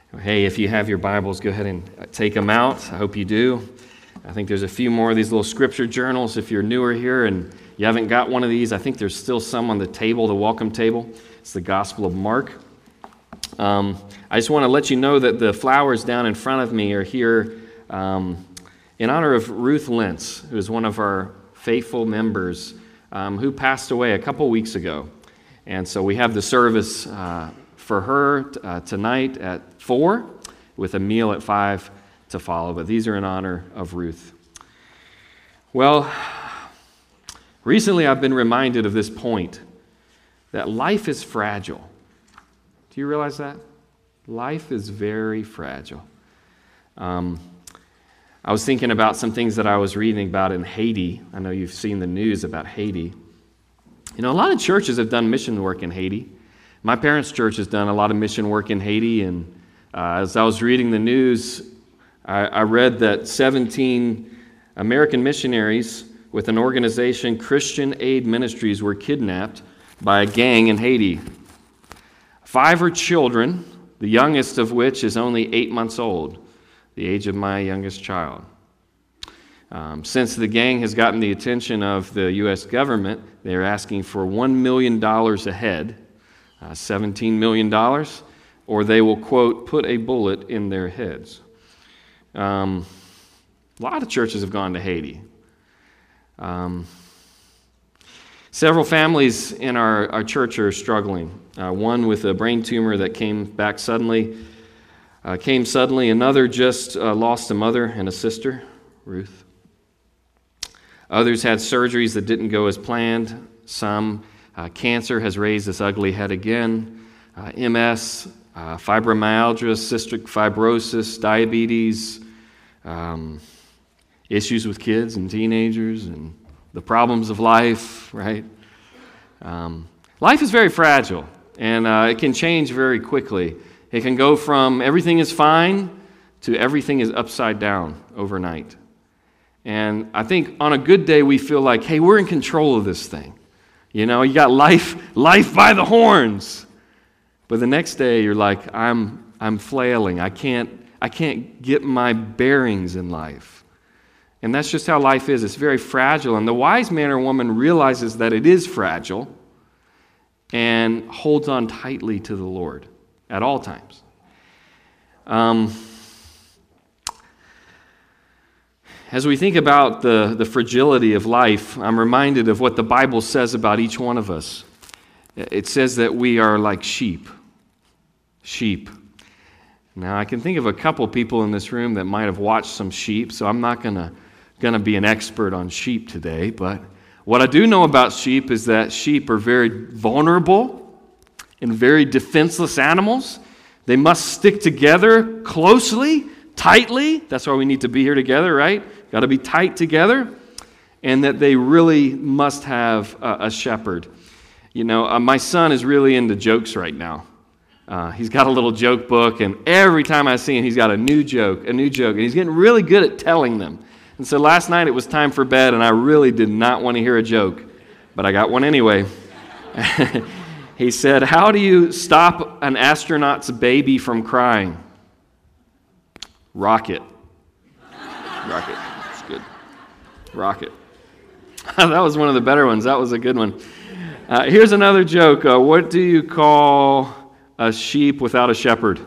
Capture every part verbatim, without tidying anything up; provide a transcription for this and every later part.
Hey, if you have your Bibles, go ahead and take them out. I hope you do. I think there's a few more of these little scripture journals. If you're newer here and you haven't got one of these, I think there's still some on the table, the welcome table. It's the Gospel of Mark. Um, I just want to let you know that the flowers down in front of me are here um, in honor of Ruth Lentz, who is one of our faithful members um, who passed away a couple weeks ago. And so we have the service uh, for her uh, tonight at four, with a meal at five to follow. But these are in honor of Ruth. Well, recently I've been reminded of this point, that life is fragile. Do you realize that? Life is very fragile. Um, I was thinking about some things that I was reading about in Haiti. I know you've seen the news about Haiti. You know, a lot of churches have done mission work in Haiti. My parents' church has done a lot of mission work in Haiti, and uh, as I was reading the news, I, I read that seventeen American missionaries with an organization, Christian Aid Ministries, were kidnapped by a gang in Haiti. Five are children, the youngest of which is only eight months old, the age of my youngest child. Um, since the gang has gotten the attention of the U S government, they're asking for one million dollars a head, uh, seventeen million dollars, or they will, quote, put a bullet in their heads. Um, a lot of churches have gone to Haiti. Um, several families in our, our church are struggling. Uh, one with a brain tumor that came back suddenly, uh, came suddenly. Another just uh, lost a mother and a sister, Ruth. Others had surgeries that didn't go as planned. Some uh, cancer has raised its ugly head again. Uh, M S, uh, fibromyalgia, cystic fibrosis, diabetes, um, issues with kids and teenagers, and the problems of life, right? Um, life is very fragile, and uh, it can change very quickly. It can go from everything is fine to everything is upside down overnight. And I think on a good day, we feel like, hey, we're in control of this thing. You know, you got life, life by the horns. But the next day, you're like, I'm, I'm flailing. I can't, I can't get my bearings in life. And that's just how life is. It's very fragile. And the wise man or woman realizes that it is fragile and holds on tightly to the Lord at all times. Um, As we think about the, the fragility of life, I'm reminded of what the Bible says about each one of us. It says that we are like sheep. Sheep. Now, I can think of a couple people in this room that might have watched some sheep, so I'm not going to going to be an expert on sheep today, but what I do know about sheep is that sheep are very vulnerable and very defenseless animals. They must stick together closely, tightly. That's why we need to be here together, right? Got to be tight together, and that they really must have a, a shepherd. You know, uh, my son is really into jokes right now. Uh, he's got a little joke book, and every time I see him, he's got a new joke, a new joke, and he's getting really good at telling them. And so last night it was time for bed, and I really did not want to hear a joke, but I got one anyway. He said, "How do you stop an astronaut's baby from crying?" Rocket. Rocket. That's good. Rocket. That was one of the better ones. That was a good one. Uh, here's another joke. Uh, what do you call a sheep without a shepherd?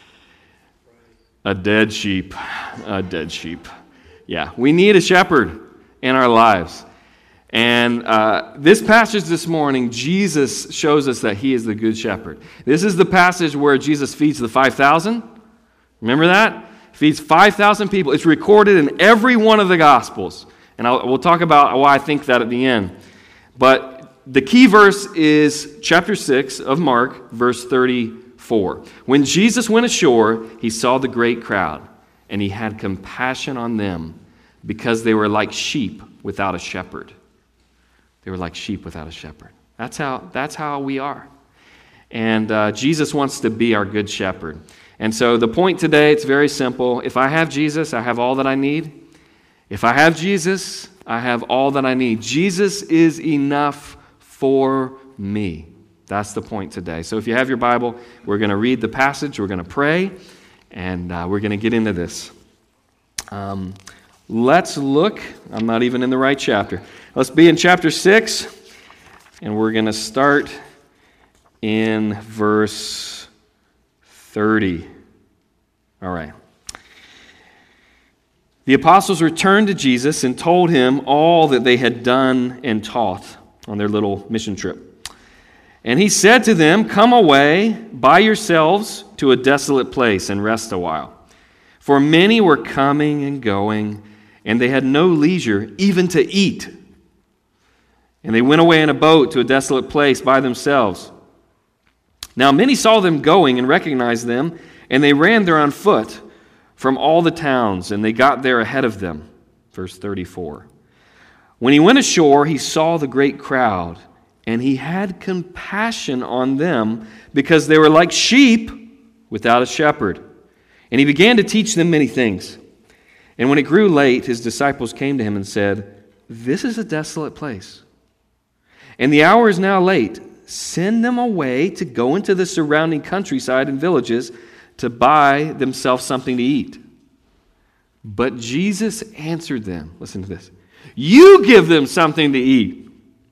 A dead sheep. A dead sheep. Yeah, we need a shepherd in our lives. And uh, this passage this morning, Jesus shows us that he is the good shepherd. This is the passage where Jesus feeds the five thousand. Remember that? Feeds five thousand people. It's recorded in every one of the Gospels. And I'll, we'll talk about why I think that at the end. But the key verse is chapter six of Mark, verse thirty-four. When Jesus went ashore, he saw the great crowd, and he had compassion on them because they were like sheep without a shepherd. They were like sheep without a shepherd. That's how, that's how we are. And uh, Jesus wants to be our good shepherd. And so the point today, it's very simple. If I have Jesus, I have all that I need. If I have Jesus, I have all that I need. Jesus is enough for me. That's the point today. So if you have your Bible, we're going to read the passage, we're going to pray, and uh, we're going to get into this. Um, let's look, I'm not even in the right chapter. Let's be in chapter six, and we're going to start in verse thirty. All right. The apostles returned to Jesus and told him all that they had done and taught on their little mission trip. And he said to them, "Come away by yourselves to a desolate place and rest a while." For many were coming and going, and they had no leisure even to eat. And they went away in a boat to a desolate place by themselves. Now many saw them going and recognized them, and they ran there on foot from all the towns, and they got there ahead of them. Verse thirty-four. When he went ashore, he saw the great crowd, and he had compassion on them because they were like sheep without a shepherd. And he began to teach them many things. And when it grew late, his disciples came to him and said, "This is a desolate place, and the hour is now late. Send them away to go into the surrounding countryside and villages to buy themselves something to eat." But Jesus answered them, listen to this, "You give them something to eat."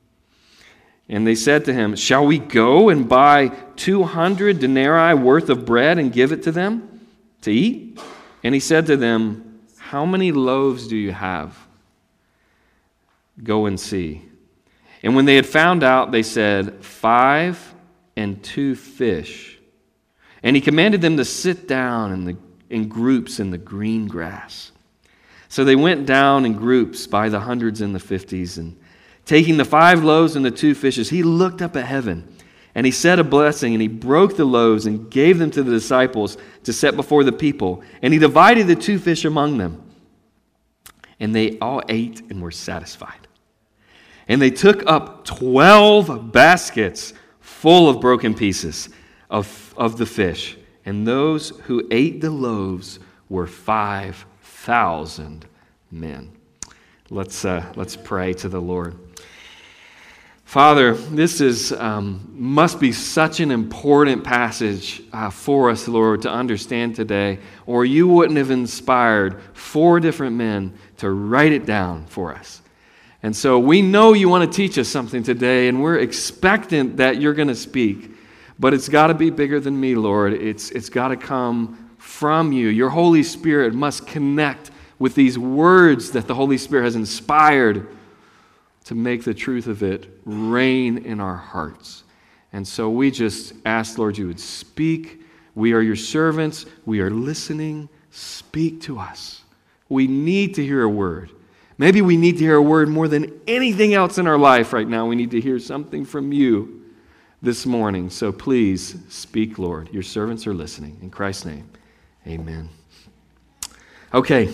And they said to him, "Shall we go and buy two hundred denarii worth of bread and give it to them to eat?" And he said to them, "How many loaves do you have? Go and see." And when they had found out, they said, "Five and two fish." And he commanded them to sit down in, the, in groups in the green grass. So they went down in groups by the hundreds and the fifties, and taking the five loaves and the two fishes, he looked up at heaven, and he said a blessing, and he broke the loaves and gave them to the disciples to set before the people. And he divided the two fish among them. And they all ate and were satisfied. And they took up twelve baskets full of broken pieces of, of the fish. And those who ate the loaves were five thousand men. Let's, uh, let's pray to the Lord. Father, this is um, must be such an important passage uh, for us, Lord, to understand today, or you wouldn't have inspired four different men to write it down for us. And so we know you want to teach us something today, and we're expectant that you're going to speak. But it's got to be bigger than me, Lord. It's It's got to come from you. Your Holy Spirit must connect with these words that the Holy Spirit has inspired to make the truth of it reign in our hearts. And so we just ask, Lord, you would speak. We are your servants. We are listening. Speak to us. We need to hear a word. Maybe we need to hear a word more than anything else in our life right now. We need to hear something from you this morning. So please speak, Lord. Your servants are listening. In Christ's name, amen. Okay.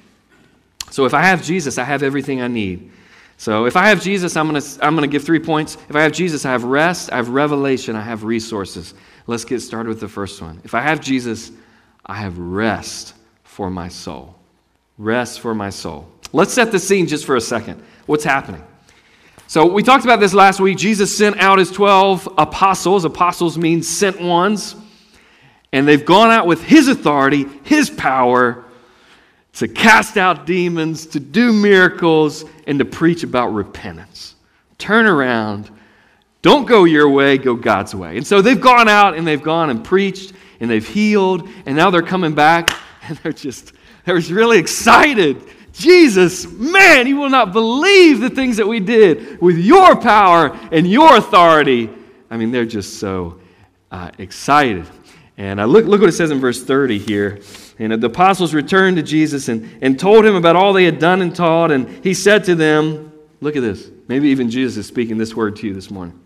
So if I have Jesus, I have everything I need. So if I have Jesus, I'm going to I'm going to give three points. If I have Jesus, I have rest, I have revelation, I have resources. Let's get started with the first one. If I have Jesus, I have rest for my soul. Rest for my soul. Let's set the scene just for a second. What's happening? So we talked about this last week. Jesus sent out his twelve apostles. Apostles means sent ones. And they've gone out with his authority, his power, to cast out demons, to do miracles, and to preach about repentance. Turn around. Don't go your way, go God's way. And so they've gone out and they've gone and preached and they've healed, and now they're coming back and they're just, they're just really excited. Jesus, man, you will not believe the things that we did with your power and your authority. I mean, they're just so uh, excited. And uh, look, look what it says in verse thirty here. And the apostles returned to Jesus and, and told him about all they had done and taught. And he said to them, look at this. Maybe even Jesus is speaking this word to you this morning.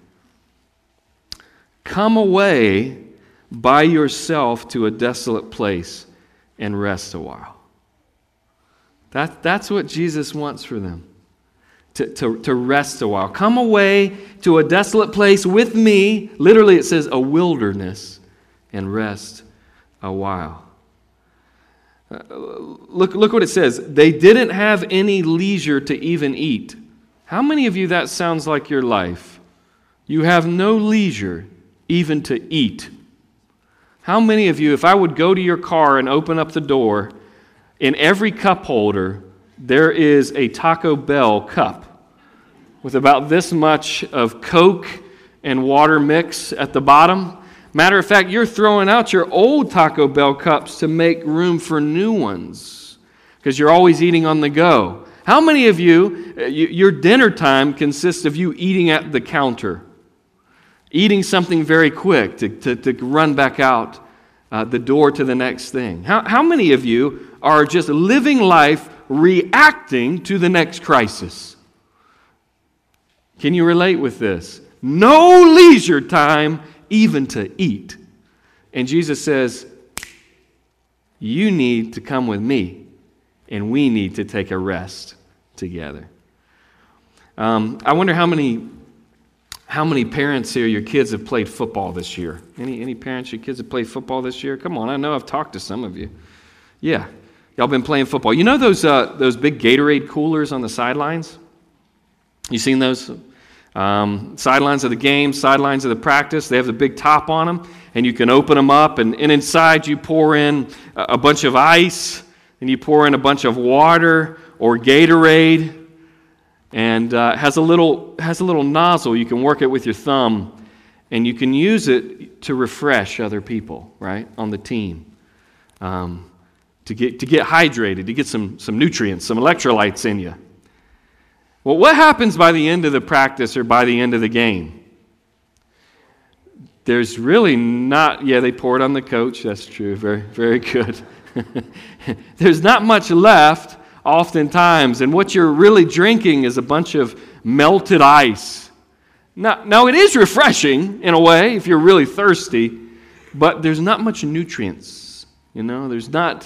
Come away by yourself to a desolate place and rest a while. That, that's what Jesus wants for them, to, to, to rest a while. Come away to a desolate place with me. Literally it says a wilderness, and rest a while. Uh, look, look what it says. They didn't have any leisure to even eat. How many of you that sounds like your life? You have no leisure even to eat. How many of you, if I would go to your car and open up the door, in every cup holder, there is a Taco Bell cup with about this much of Coke and water mix at the bottom? Matter of fact, you're throwing out your old Taco Bell cups to make room for new ones because you're always eating on the go. How many of you, your dinner time consists of you eating at the counter, eating something very quick to, to, to run back out uh, the door to the next thing? How, how many of you are just living life reacting to the next crisis? Can you relate with this? No leisure time even to eat. And Jesus says, you need to come with me, and we need to take a rest together. Um, I wonder how many how many parents here, your kids have played football this year. Any any parents, your kids have played football this year? Come on, I know I've talked to some of you. Yeah, y'all been playing football. You know those uh, those big Gatorade coolers on the sidelines? You seen those? Um, sidelines of the game, sidelines of the practice, they have the big top on them, and you can open them up, and, and inside you pour in a, a bunch of ice, and you pour in a bunch of water or Gatorade, and uh, has a little has a little nozzle. You can work it with your thumb, and you can use it to refresh other people, right, on the team, um, to get to get hydrated, to get some some nutrients, some electrolytes in you. Well, what happens by the end of the practice or by the end of the game? There's really not, yeah, they pour it on the coach. That's true. Very, very good. There's not much left oftentimes, and what you're really drinking is a bunch of melted ice. Now, now it is refreshing in a way if you're really thirsty, but there's not much nutrients. You know, there's not,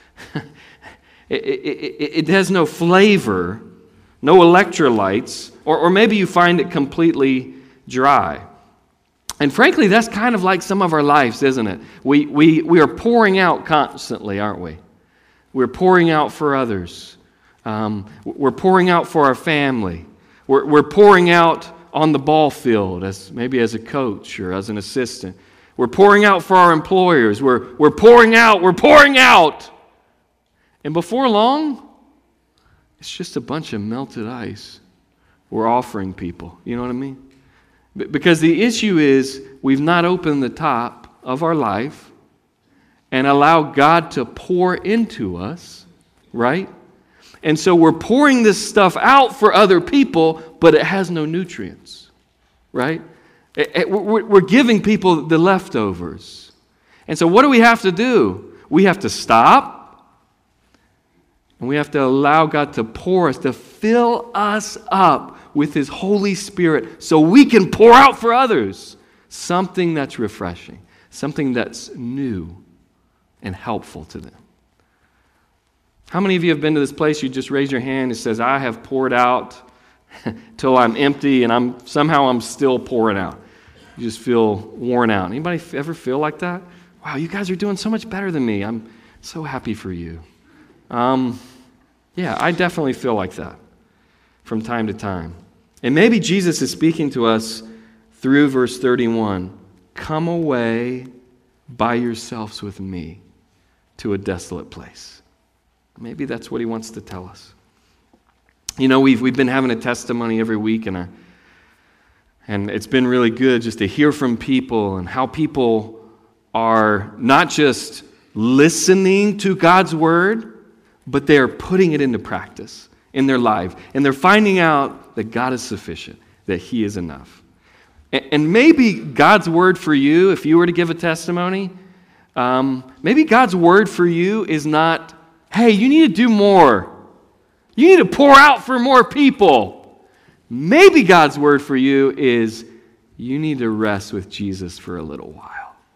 it, it, it, it has no flavor. No electrolytes, or, or maybe you find it completely dry. And frankly, that's kind of like some of our lives, isn't it? We, we, we are pouring out constantly, aren't we? We're pouring out for others. Um, we're pouring out for our family. We're, we're pouring out on the ball field, as maybe as a coach or as an assistant. We're pouring out for our employers. We're, we're pouring out, we're pouring out. And before long, it's just a bunch of melted ice we're offering people. You know what I mean? Because the issue is we've not opened the top of our life and allowed God to pour into us, right? And so we're pouring this stuff out for other people, but it has no nutrients, right? It, it, we're, we're giving people the leftovers. And so what do we have to do? We have to stop. And we have to allow God to pour us, to fill us up with His Holy Spirit so we can pour out for others something that's refreshing, something that's new and helpful to them. How many of you have been to this place, you just raise your hand and says, I have poured out till I'm empty and I'm somehow I'm still pouring out. You just feel worn out. Anybody ever feel like that? Wow, you guys are doing so much better than me. I'm so happy for you. Um, yeah, I definitely feel like that from time to time. And maybe Jesus is speaking to us through verse thirty-one. Come away by yourselves with me to a desolate place. Maybe that's what He wants to tell us. You know, we've we've been having a testimony every week, and I, and it's been really good just to hear from people and how people are not just listening to God's word, but they're putting it into practice in their life. And they're finding out that God is sufficient, that He is enough. And maybe God's word for you, if you were to give a testimony, um, maybe God's word for you is not, hey, you need to do more. You need to pour out for more people. Maybe God's word for you is, you need to rest with Jesus for a little while.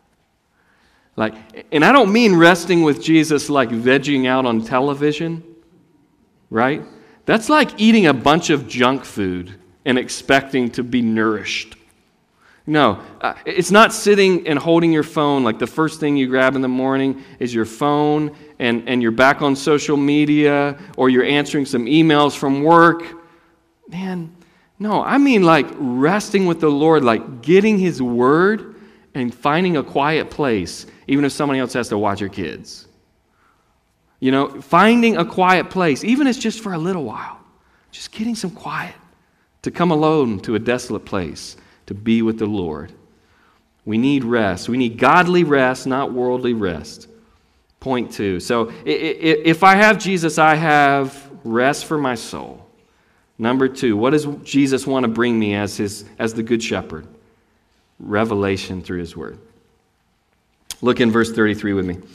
Like, and I don't mean resting with Jesus like vegging out on television, right? That's like eating a bunch of junk food and expecting to be nourished. No, uh, it's not sitting and holding your phone like the first thing you grab in the morning is your phone and, and you're back on social media or you're answering some emails from work. Man, no, I mean like resting with the Lord, like getting His word and finding a quiet place even if somebody else has to watch your kids. You know, finding a quiet place, even if it's just for a little while, just getting some quiet, to come alone to a desolate place, to be with the Lord. We need rest. We need godly rest, not worldly rest. Point two. So if I have Jesus, I have rest for my soul. Number two, what does Jesus want to bring me as his as the Good Shepherd? Revelation through his word. Look in verse thirty-three with me.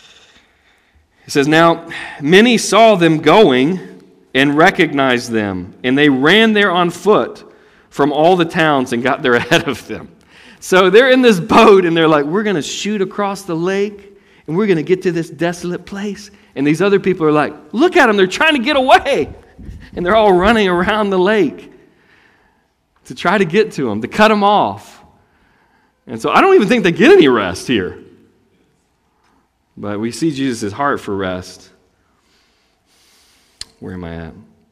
It says, "Now many saw them going and recognized them, and they ran there on foot from all the towns and got there ahead of them." So they're in this boat, and they're like, we're going to shoot across the lake, and we're going to get to this desolate place. And these other people are like, look at them, they're trying to get away. And they're all running around the lake to try to get to them, to cut them off. And so I don't even think they get any rest here. But we see Jesus' heart for rest. Where am I at?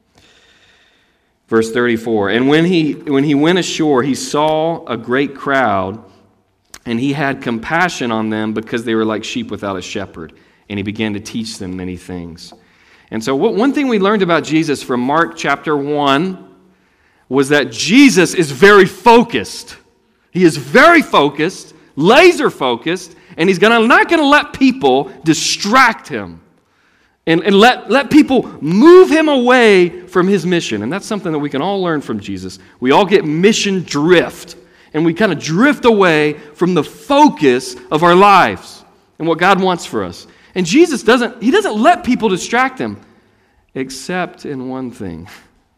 Verse thirty-four, "And when he when he went ashore, he saw a great crowd, and he had compassion on them because they were like sheep without a shepherd. And he began to teach them many things." And so what, one thing we learned about Jesus from Mark chapter one was that Jesus is very focused. He is very focused, laser focused, and he's gonna, not going to let people distract him. And, and let, let people move him away from his mission. And that's something that we can all learn from Jesus. We all get mission drift. And we kind of drift away from the focus of our lives and what God wants for us. And Jesus doesn't, he doesn't let people distract him, except in one thing.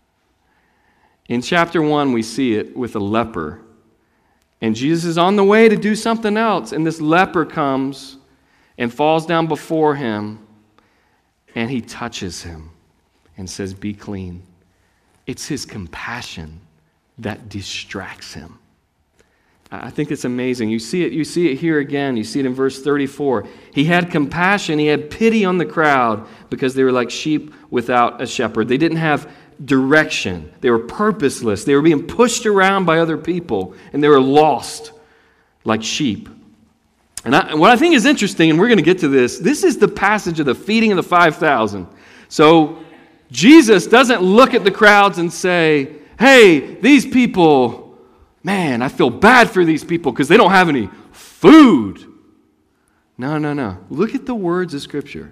In chapter one, we see it with a leper. And Jesus is on the way to do something else. And this leper comes and falls down before him. And he touches him and says, "Be clean." It's his compassion that distracts him. I think it's amazing. You see it, you see it here again. You see it in verse thirty-four. He had compassion. He had pity on the crowd because they were like sheep without a shepherd. They didn't have direction. They were purposeless. They were being pushed around by other people, and they were lost like sheep. And I, what I think is interesting, and we're going to get to this, this is the passage of the feeding of the five thousand. So Jesus doesn't look at the crowds and say, hey, these people, man, I feel bad for these people because they don't have any food. No, no, no. Look at the words of Scripture.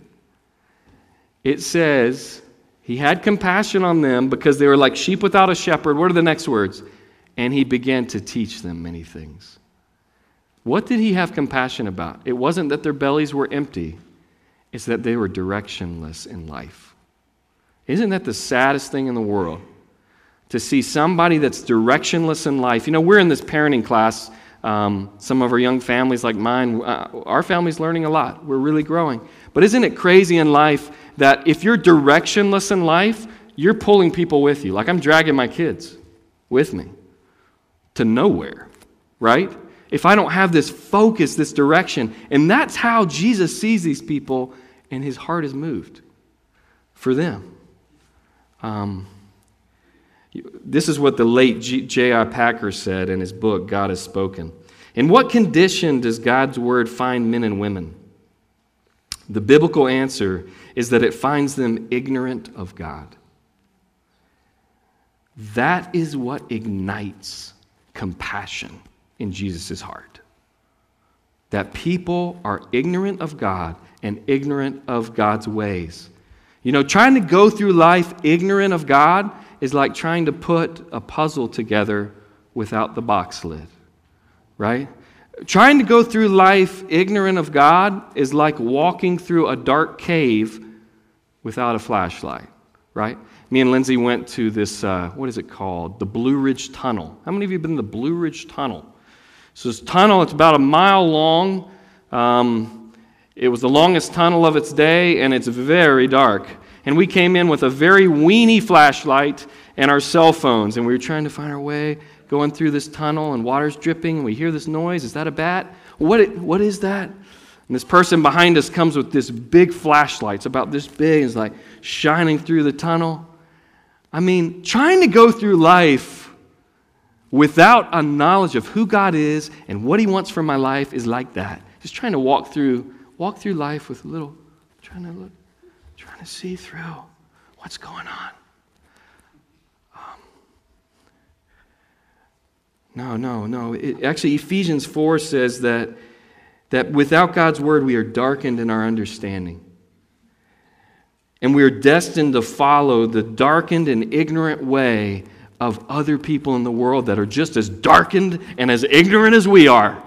It says, he had compassion on them because they were like sheep without a shepherd. What are the next words? And he began to teach them many things. What did he have compassion about? It wasn't that their bellies were empty. It's that they were directionless in life. Isn't that the saddest thing in the world? To see somebody that's directionless in life. You know, we're in this parenting class. Um, some of our young families like mine, uh, our family's learning a lot. We're really growing. But isn't it crazy in life that if you're directionless in life, you're pulling people with you? Like I'm dragging my kids with me to nowhere, right? If I don't have this focus, this direction, and that's how Jesus sees these people, and his heart is moved for them. Um, this is what the late J I Packer said in his book, God Has Spoken. In what condition does God's word find men and women? The biblical answer is that it finds them ignorant of God. That is what ignites compassion in Jesus' heart. That people are ignorant of God and ignorant of God's ways. You know, trying to go through life ignorant of God is like trying to put a puzzle together without the box lid, right? Trying to go through life ignorant of God is like walking through a dark cave without a flashlight, right? Me and Lindsay went to this, uh, what is it called? The Blue Ridge Tunnel. How many of you have been to the Blue Ridge Tunnel? So this tunnel, it's about a mile long. Um, it was the longest tunnel of its day, and it's very dark. And we came in with a very weeny flashlight and our cell phones, and we were trying to find our way, going through this tunnel, and water's dripping, and we hear this noise. Is that a bat? What, what is that? And this person behind us comes with this big flashlight. It's about this big. It's like shining through the tunnel. I mean, trying to go through life without a knowledge of who God is and what he wants from my life is like that. just trying to walk through, walk through life with a little, trying to look, trying to see through what's going on. Um, no, no, no. It, actually, Ephesians four says that, that without God's word, we are darkened in our understanding. And we are destined to follow the darkened and ignorant way of other people in the world that are just as darkened and as ignorant as we are.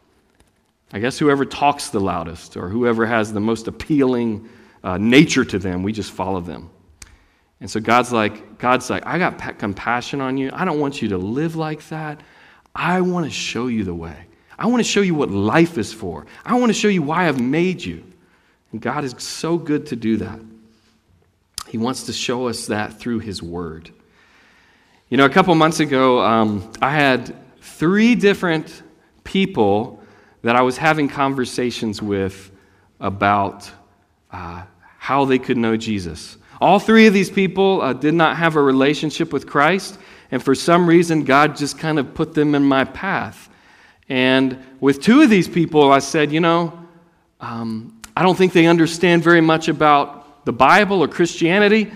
I guess whoever talks the loudest or whoever has the most appealing uh, nature to them, we just follow them. And so God's like, God's like, I got compassion on you. I don't want you to live like that. I want to show you the way. I want to show you what life is for. I want to show you why I've made you. And God is so good to do that. He wants to show us that through His Word. You know, a couple months ago, um, I had three different people that I was having conversations with about uh, how they could know Jesus. All three of these people uh, did not have a relationship with Christ, and for some reason, God just kind of put them in my path. And with two of these people, I said, you know, um, I don't think they understand very much about the Bible or Christianity.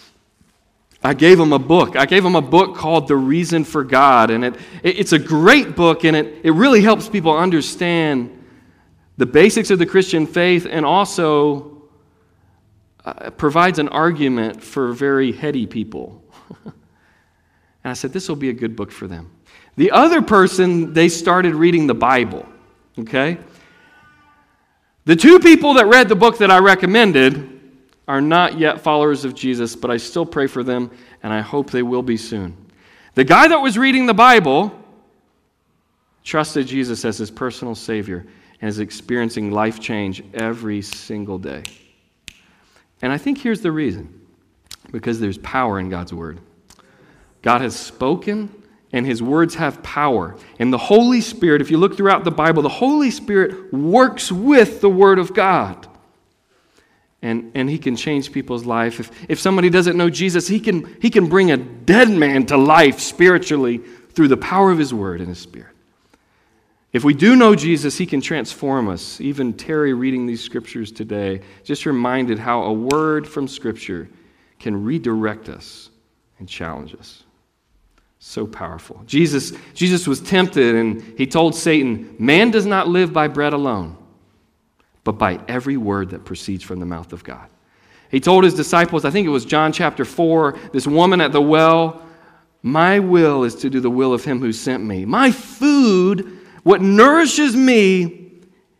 I gave them a book. I gave them a book called The Reason for God, and it, it it's a great book, and it, it really helps people understand the basics of the Christian faith and also uh, provides an argument for very heady people. And I said, this will be a good book for them. The other person, they started reading the Bible, okay? The two people that read the book that I recommended are not yet followers of Jesus, but I still pray for them, and I hope they will be soon. The guy that was reading the Bible trusted Jesus as his personal Savior and is experiencing life change every single day. And I think here's the reason. Because there's power in God's Word. God has spoken, and His words have power. And the Holy Spirit, if you look throughout the Bible, the Holy Spirit works with the Word of God. And, and He can change people's life. If, if somebody doesn't know Jesus, he can, he can bring a dead man to life spiritually through the power of His Word and His Spirit. If we do know Jesus, He can transform us. Even Terry reading these scriptures today just reminded how a word from Scripture can redirect us and challenge us. So powerful. Jesus, Jesus was tempted and He told Satan, man does not live by bread alone, but by every word that proceeds from the mouth of God. He told His disciples, I think it was John chapter four, this woman at the well, my will is to do the will of Him who sent me. My food, what nourishes me,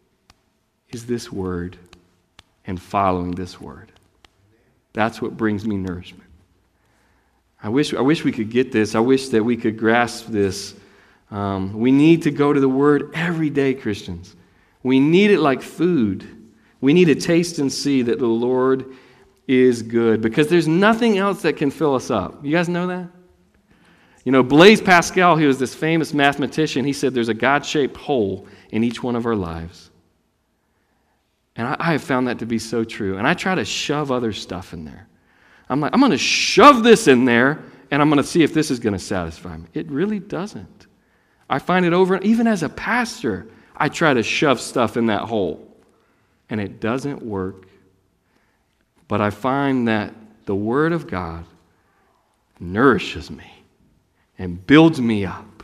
is this word and following this word. That's what brings me nourishment. I wish, I wish we could get this. I wish that we could grasp this. Um, we need to go to the Word every day, Christians. We need it like food. We need to taste and see that the Lord is good, because there's nothing else that can fill us up. You guys know that? You know, Blaise Pascal, he was this famous mathematician. He said there's a God-shaped hole in each one of our lives. And I, I have found that to be so true. And I try to shove other stuff in there. I'm like, I'm going to shove this in there, and I'm going to see if this is going to satisfy me. It really doesn't. I find it over, even as a pastor, I try to shove stuff in that hole, and it doesn't work. But I find that the Word of God nourishes me and builds me up.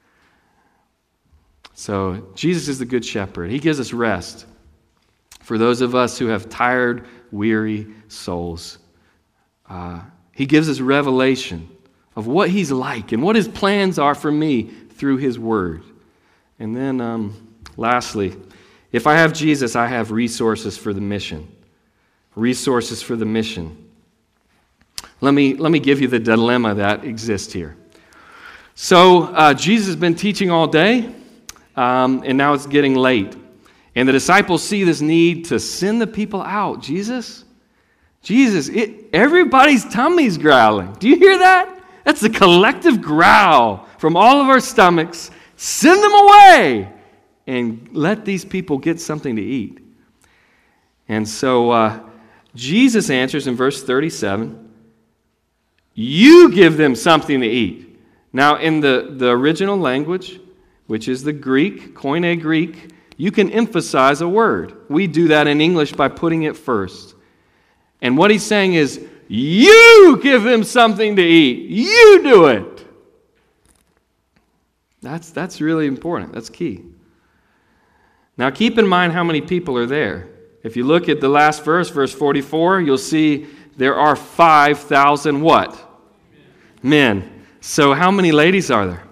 So Jesus is the Good Shepherd. He gives us rest for those of us who have tired, weary souls. Uh, he gives us revelation of what He's like and what His plans are for me through His Word. And then, um, lastly, if I have Jesus, I have resources for the mission. Resources for the mission. Let me, let me give you the dilemma that exists here. So, uh, Jesus has been teaching all day, um, and now it's getting late. And the disciples see this need to send the people out. Jesus, Jesus, it, everybody's tummy's growling. Do you hear that? That's a collective growl from all of our stomachs. Send them away and let these people get something to eat. And so uh, Jesus answers in verse thirty-seven, you give them something to eat. Now, in the, the original language, which is the Greek, Koine Greek, You can emphasize a word. We do that in English by putting it first. And what he's saying is, you give them something to eat. You do it. That's, that's really important. That's key. Now keep in mind how many people are there. If you look at the last verse, verse forty-four, you'll see there are five thousand what? Men. Men. So how many ladies are there?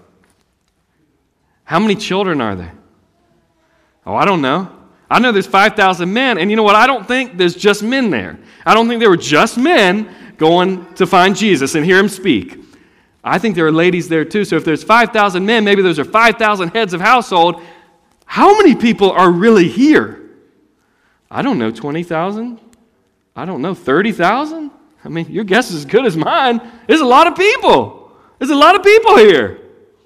How many children are there? Oh, I don't know. I know there's five thousand men, and you know what? I don't think there's just men there. I don't think there were just men going to find Jesus and hear him speak. I think there are ladies there too. So if there's five thousand men, maybe those are five thousand heads of household. How many people are really here? I don't know, twenty thousand? I don't know, thirty thousand? I mean, your guess is as good as mine. There's a lot of people. There's a lot of people here.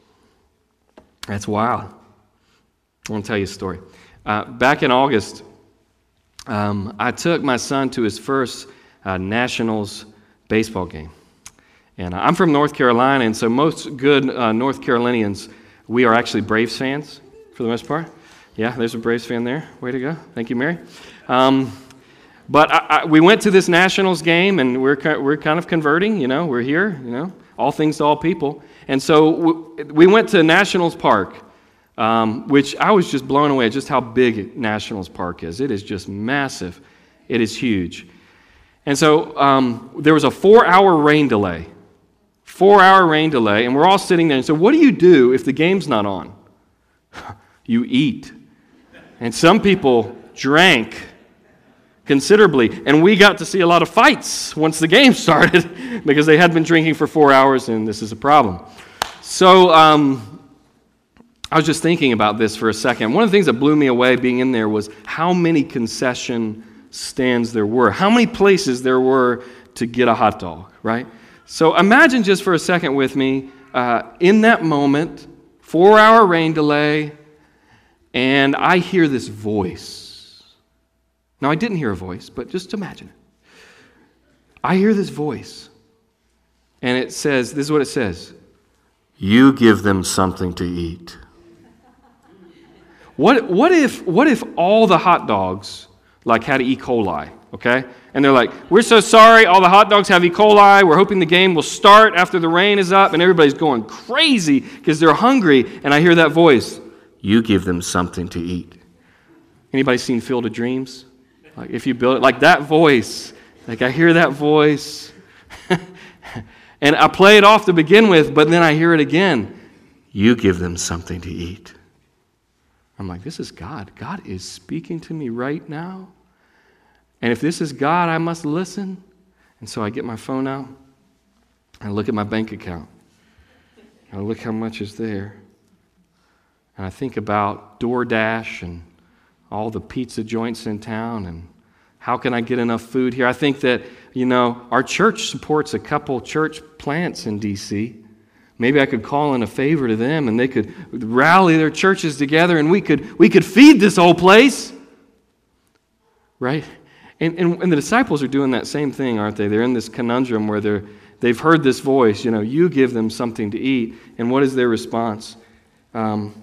That's wild. I want to tell you a story. Uh, back in August, um, I took my son to his first uh, Nationals baseball game. And uh, I'm from North Carolina, and so most good uh, North Carolinians, we are actually Braves fans for the most part. Yeah, there's a Braves fan there. Way to go. Thank you, Mary. Um, but I, I, we went to this Nationals game, and we're, we're kind of converting, you know. We're here, you know, all things to all people. And so we, we went to Nationals Park, um, which I was just blown away at just how big Nationals Park is. It is just massive. It is huge. And so um, there was a four-hour rain delay. Four-hour rain delay, and we're all sitting there. And so what do you do if the game's not on? You eat. And some people drank considerably. And we got to see a lot of fights once the game started because they had been drinking for four hours, and this is a problem. So um, I was just thinking about this for a second. One of the things that blew me away being in there was how many concession stands there were. How many places there were to get a hot dog, right? So imagine just for a second with me, uh, in that moment, four-hour rain delay, and I hear this voice. Now, I didn't hear a voice, but just imagine it. I hear this voice, and it says, this is what it says, you give them something to eat. What, what if, what if all the hot dogs like had E. coli, okay? And they're like, we're so sorry, all the hot dogs have E. coli. We're hoping the game will start after the rain is up, and everybody's going crazy because they're hungry. And I hear that voice, you give them something to eat. Anybody seen Field of Dreams? Like if you build it, like that voice, like I hear that voice. And I play it off to begin with, but then I hear it again. You give them something to eat. I'm like, this is God. God is speaking to me right now. And if this is God, I must listen. And so I get my phone out. I look at my bank account. I look how much is there. And I think about DoorDash and all the pizza joints in town and how can I get enough food here. I think that, you know, our church supports a couple church plants in D C Maybe I could call in a favor to them and they could rally their churches together and we could we could feed this whole place. Right? And, and, and the disciples are doing that same thing, aren't they? They're in this conundrum where they're, they've heard this voice, you know, you give them something to eat. And what is their response? Um,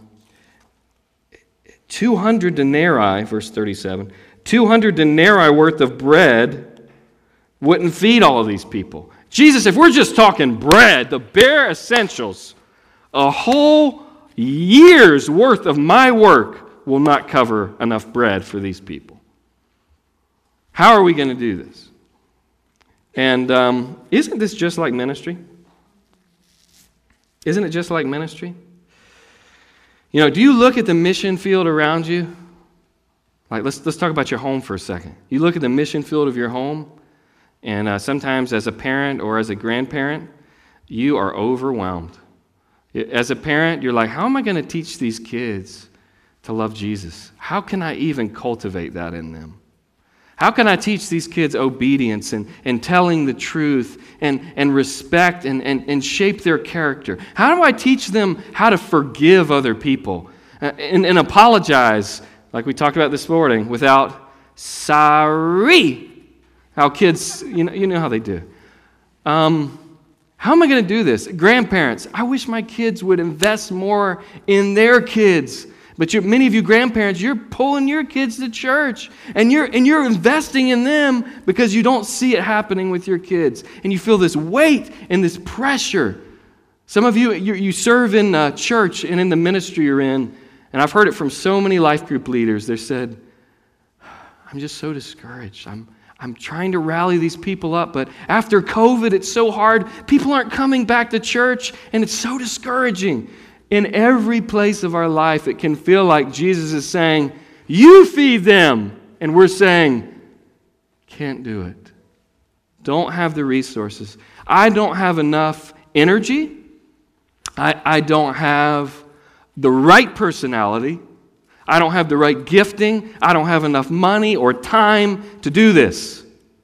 two hundred denarii, verse thirty-seven, two hundred denarii worth of bread wouldn't feed all of these people. Jesus, if we're just talking bread, the bare essentials, a whole year's worth of my work will not cover enough bread for these people. How are we going to do this? And um, isn't this just like ministry? Isn't it just like ministry? You know, do you look at the mission field around you? Like, let's let's talk about your home for a second. You look at the mission field of your home, and uh, sometimes as a parent or as a grandparent, you are overwhelmed. As a parent, you're like, how am I going to teach these kids to love Jesus? How can I even cultivate that in them? How can I teach these kids obedience and, and telling the truth and, and respect and, and, and shape their character? How do I teach them how to forgive other people uh, and, and apologize, like we talked about this morning, without sorry? How kids, you know, you know how they do. Um, how am I going to do this? Grandparents, I wish my kids would invest more in their kids. But you, many of you grandparents, you're pulling your kids to church, and you're and you're investing in them because you don't see it happening with your kids, and you feel this weight and this pressure. Some of you, you, you serve in uh, church and in the ministry you're in, and I've heard it from so many life group leaders. They said, "I'm just so discouraged. I'm I'm trying to rally these people up, but after COVID, it's so hard. People aren't coming back to church, and it's so discouraging." In every place of our life, it can feel like Jesus is saying, "You feed them." And we're saying, "Can't do it. Don't have the resources. I don't have enough energy. I, I don't have the right personality. I don't have the right gifting. I don't have enough money or time to do this."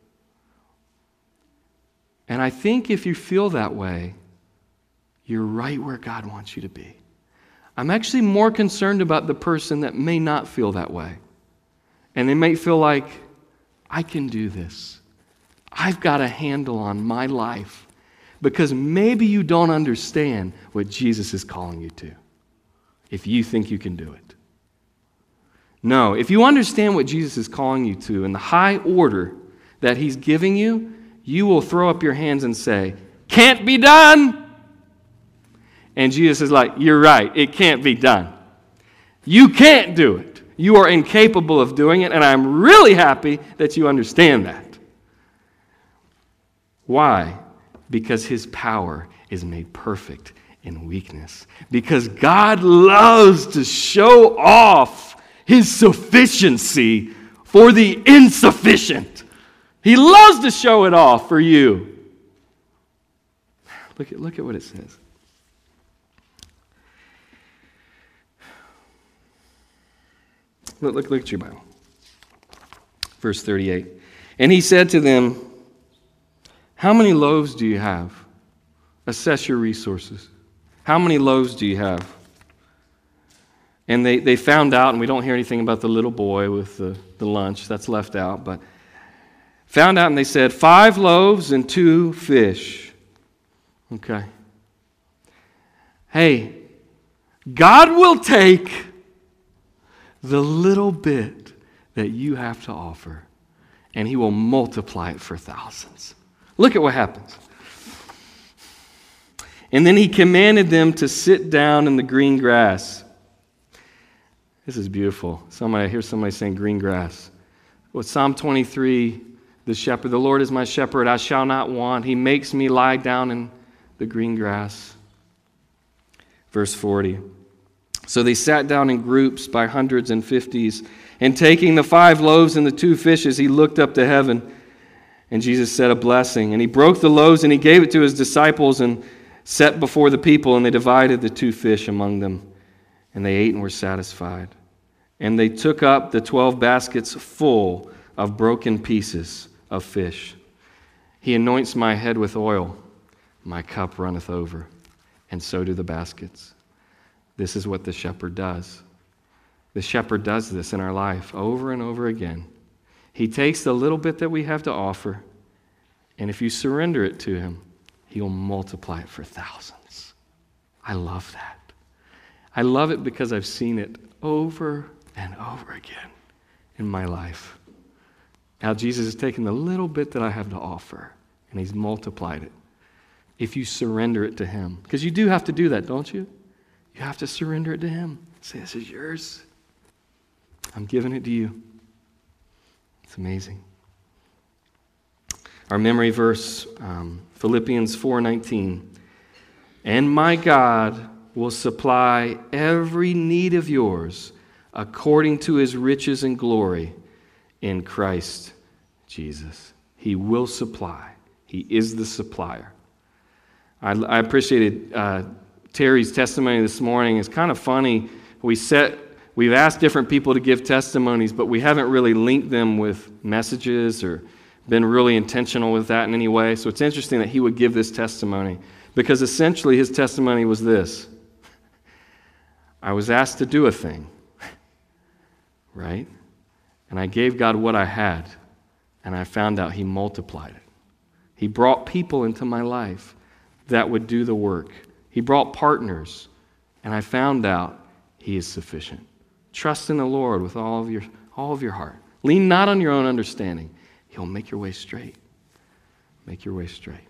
And I think if you feel that way, you're right where God wants you to be. I'm actually more concerned about the person that may not feel that way. And they may feel like, "I can do this. I've got a handle on my life." Because maybe you don't understand what Jesus is calling you to, if you think you can do it. No, if you understand what Jesus is calling you to and the high order that He's giving you, you will throw up your hands and say, "Can't be done." And Jesus is like, "You're right, it can't be done. You can't do it. You are incapable of doing it, and I'm really happy that you understand that." Why? Because His power is made perfect in weakness. Because God loves to show off His sufficiency for the insufficient. He loves to show it off for you. Look at, look at what it says. Look, look, look at your Bible. Verse thirty-eight. And He said to them, "How many loaves do you have? Assess your resources. How many loaves do you have?" And they, they found out, and we don't hear anything about the little boy with the, the lunch. That's left out. But found out, and they said, "Five loaves and two fish." Okay. Hey, God will take the little bit that you have to offer, and He will multiply it for thousands. Look at what happens. And then He commanded them to sit down in the green grass. This is beautiful. Somebody, I hear somebody saying green grass. Well, Psalm twenty-three, the shepherd, "The Lord is my shepherd, I shall not want. He makes me lie down in the green grass." Verse forty. So they sat down in groups by hundreds and fifties, and taking the five loaves and the two fishes, He looked up to heaven, and Jesus said a blessing. And He broke the loaves, and He gave it to His disciples and set before the people, and they divided the two fish among them. And they ate and were satisfied. And they took up the twelve baskets full of broken pieces of fish. He anoints my head with oil. My cup runneth over. And so do the baskets. This is what the shepherd does. The shepherd does this in our life over and over again. He takes the little bit that we have to offer, and if you surrender it to Him, He'll multiply it for thousands. I love that. I love it because I've seen it over and over again in my life. How Jesus has taken the little bit that I have to offer, and He's multiplied it. If you surrender it to Him. Because you do have to do that, don't you? You have to surrender it to Him. Say, "This is yours. I'm giving it to you." It's amazing. Our memory verse, um, Philippians four nineteen. "And my God will supply every need of yours according to His riches and glory in Christ Jesus." He will supply. He is the supplier. I, I appreciated uh, Terry's testimony this morning. It's kind of funny. We set, we've asked different people to give testimonies, but we haven't really linked them with messages or been really intentional with that in any way. So it's interesting that he would give this testimony, because essentially his testimony was this: I was asked to do a thing, right? And I gave God what I had, and I found out He multiplied it. He brought people into my life that would do the work. He brought partners, and I found out He is sufficient. Trust in the Lord with all of your, all of your heart. Lean not on your own understanding. He'll make your way straight. Make your way straight.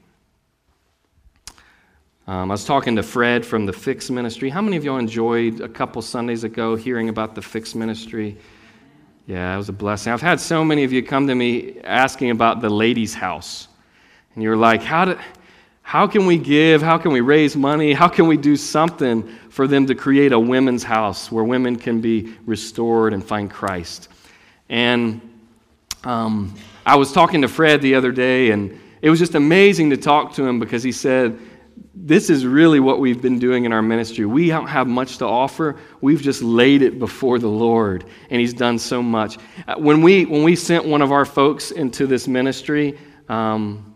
Um, I was talking to Fred from the Fix Ministry. How many of y'all enjoyed a couple Sundays ago hearing about the Fix Ministry? Yeah, it was a blessing. I've had so many of you come to me asking about the ladies' house. And you're like, how do, how can we give? How can we raise money? How can we do something for them to create a women's house where women can be restored and find Christ? And um, I was talking to Fred the other day, and it was just amazing to talk to him because he said, this is really what we've been doing in our ministry. We don't have much to offer. We've just laid it before the Lord, and He's done so much. When we when we sent one of our folks into this ministry, um,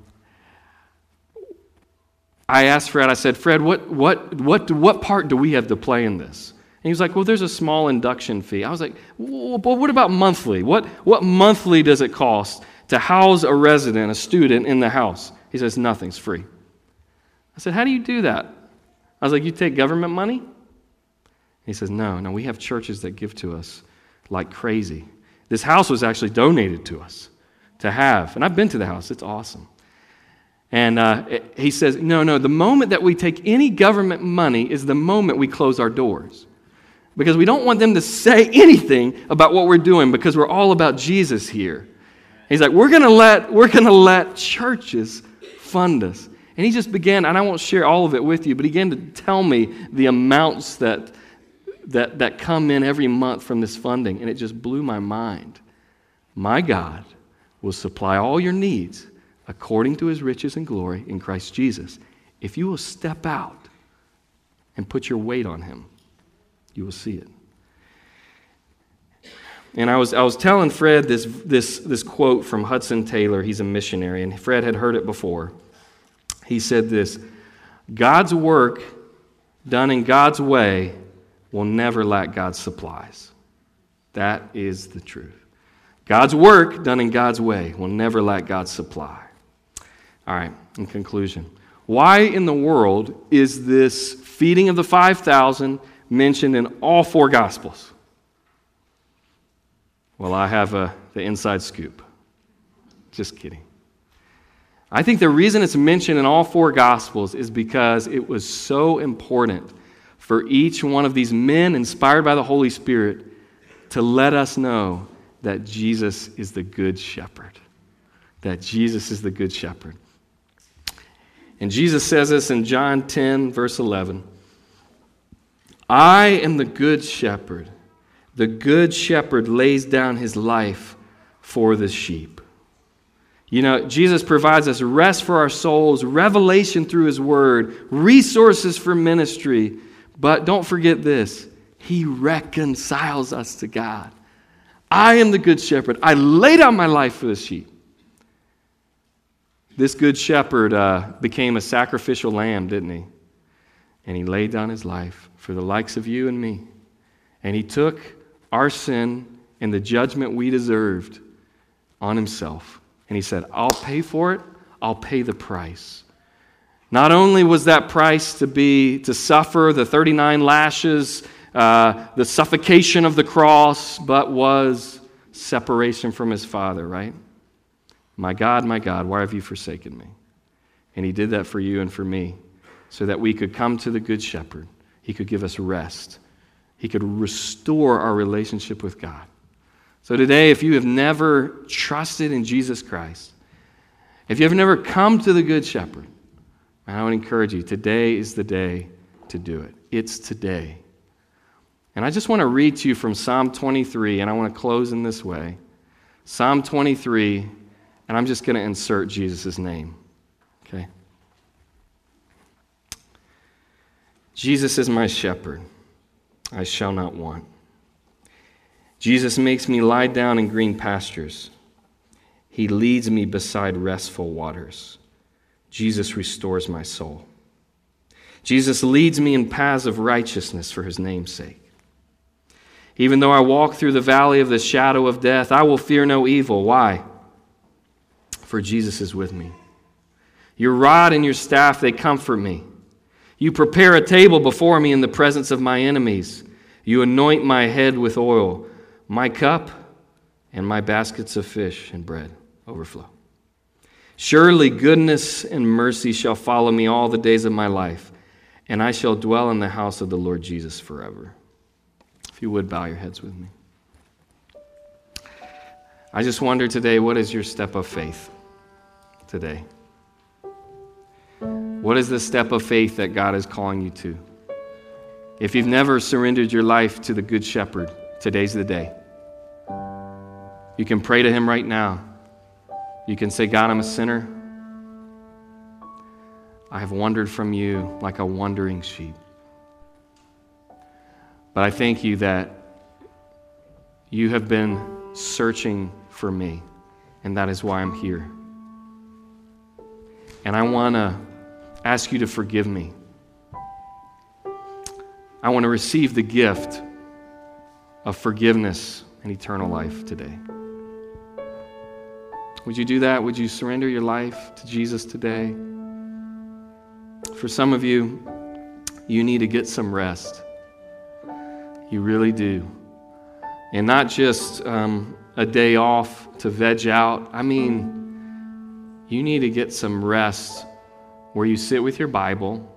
I asked Fred. I said, "Fred, what what what what part do we have to play in this?" And he was like, "Well, there's a small induction fee." I was like, "Well, but what about monthly? What what monthly does it cost to house a resident, a student in the house?" He says, "Nothing's free." I said, "How do you do that?" I was like, "You take government money?" He says, no, no, we have churches that give to us like crazy. This house was actually donated to us to have. And I've been to the house. It's awesome. And uh, he says, no, no, the moment that we take any government money is the moment we close our doors. Because we don't want them to say anything about what we're doing because we're all about Jesus here. He's like, we're going to let we're going to let churches fund us. And he just began, and I won't share all of it with you, but he began to tell me the amounts that, that, that come in every month from this funding, and it just blew my mind. My God will supply all your needs according to His riches and glory in Christ Jesus. If you will step out and put your weight on Him, you will see it. And I was I was telling Fred this this this quote from Hudson Taylor. He's a missionary, and Fred had heard it before. He said this, God's work done in God's way will never lack God's supplies. That is the truth. God's work done in God's way will never lack God's supply. All right, in conclusion, why in the world is this feeding of the five thousand mentioned in all four Gospels? Well, I have a, the inside scoop. Just kidding. I think the reason it's mentioned in all four Gospels is because it was so important for each one of these men inspired by the Holy Spirit to let us know that Jesus is the Good Shepherd. That Jesus is the Good Shepherd. And Jesus says this in John ten, verse eleven. I am the Good Shepherd. The Good Shepherd lays down His life for the sheep. You know, Jesus provides us rest for our souls, revelation through His Word, resources for ministry. But don't forget this, He reconciles us to God. I am the Good Shepherd. I lay down my life for the sheep. This Good Shepherd uh, became a sacrificial lamb, didn't He? And He laid down His life for the likes of you and me. And He took our sin and the judgment we deserved on Himself. And He said, I'll pay for it. I'll pay the price. Not only was that price to be to suffer the thirty-nine lashes, uh, the suffocation of the cross, but was separation from His Father, right? My God, my God, why have you forsaken me? And He did that for you and for me so that we could come to the Good Shepherd. He could give us rest. He could restore our relationship with God. So today, if you have never trusted in Jesus Christ, if you have never come to the Good Shepherd, I would encourage you, today is the day to do it. It's today. And I just want to read to you from Psalm twenty-three, and I want to close in this way. Psalm twenty-three, and I'm just going to insert Jesus' name. Okay? Jesus is my shepherd. I shall not want. Jesus makes me lie down in green pastures. He leads me beside restful waters. Jesus restores my soul. Jesus leads me in paths of righteousness for His name's sake. Even though I walk through the valley of the shadow of death, I will fear no evil. Why? For Jesus is with me. Your rod and your staff, they comfort me. You prepare a table before me in the presence of my enemies. You anoint my head with oil. My cup and my baskets of fish and bread overflow. Surely goodness and mercy shall follow me all the days of my life, and I shall dwell in the house of the Lord Jesus forever. If you would, bow your heads with me. I just wonder today, what is your step of faith today? What is the step of faith that God is calling you to? If you've never surrendered your life to the Good Shepherd, today's the day. You can pray to him right now. You can say, God, I'm a sinner. I have wandered from you like a wandering sheep. But I thank you that you have been searching for me, and that is why I'm here. And I want to ask you to forgive me. I want to receive the gift of forgiveness and eternal life today. Would you do that? Would you surrender your life to Jesus today? For some of you, you need to get some rest. You really do. And not just um, a day off to veg out. I mean, you need to get some rest where you sit with your Bible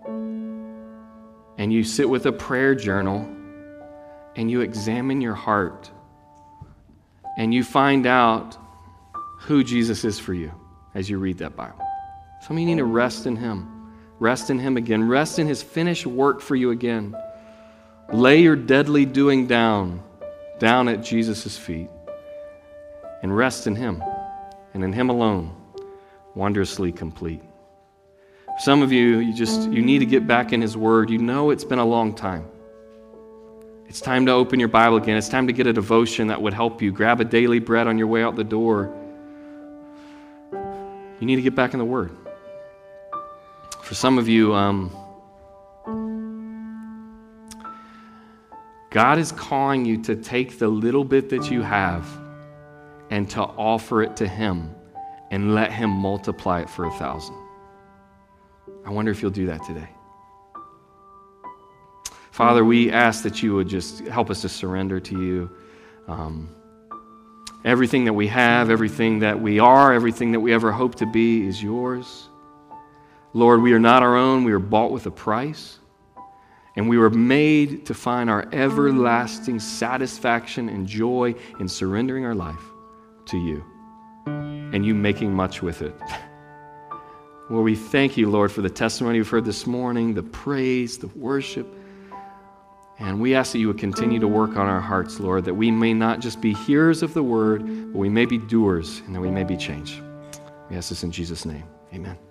and you sit with a prayer journal and you examine your heart and you find out who Jesus is for you as you read that Bible. Some of you need to rest in him. Rest in him again. Rest in his finished work for you again. Lay your deadly doing down, down at Jesus' feet, and rest in him, and in him alone, wondrously complete. Some of you, you just, you need to get back in his word. You know it's been a long time. It's time to open your Bible again. It's time to get a devotion that would help you. Grab a daily bread on your way out the door. You need to get back in the word. For some of you, um, God is calling you to take the little bit that you have and to offer it to him and let him multiply it for a thousand. I wonder if you'll do that today. Father, we ask that you would just help us to surrender to you. Um, everything that we have, everything that we are, everything that we ever hope to be is yours. Lord, we are not our own. We are bought with a price. And we were made to find our everlasting satisfaction and joy in surrendering our life to you and you making much with it. Lord, we thank you, Lord, for the testimony we've heard this morning, the praise, the worship. And we ask that you would continue to work on our hearts, Lord, that we may not just be hearers of the word, but we may be doers and that we may be changed. We ask this in Jesus' name. Amen.